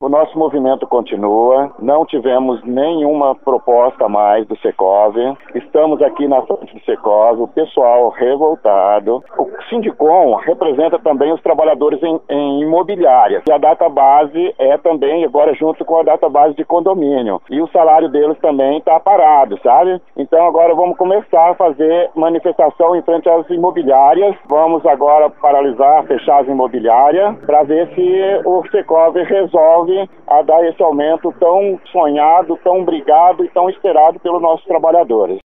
O nosso movimento continua, não tivemos nenhuma proposta mais do Secov, estamos aqui na frente do Secov, o pessoal revoltado. O Sindicom representa também os trabalhadores em imobiliárias, e a database é também agora junto com a database de condomínio, e o salário deles também está parado, sabe? Então agora vamos começar a fazer manifestação em frente às imobiliárias, vamos agora paralisar, fechar as imobiliárias, para ver se o Secov resolve a dar esse aumento tão sonhado, tão brigado e tão esperado pelos nossos trabalhadores.